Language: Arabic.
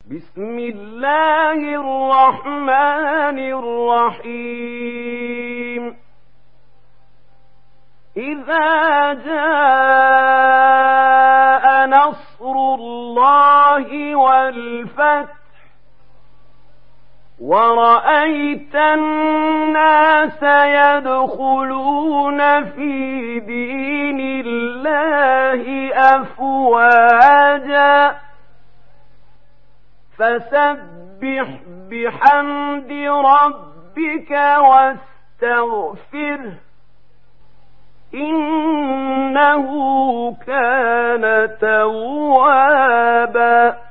بسم الله الرحمن الرحيم إذا جاء نصر الله والفتح ورأيت الناس يدخلون في دين الله أفواجا فسبح بحمد ربك واستغفره إنه كان توابا